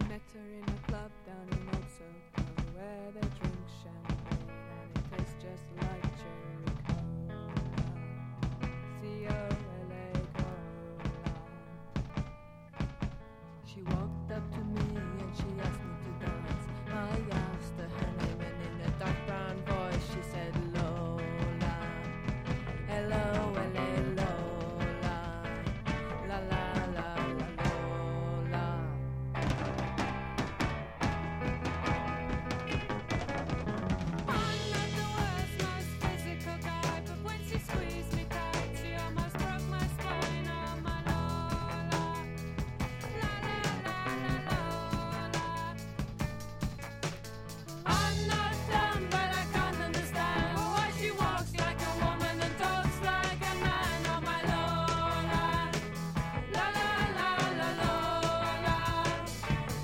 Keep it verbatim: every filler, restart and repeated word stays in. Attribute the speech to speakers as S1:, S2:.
S1: met her in a club down in Old Soho where they drink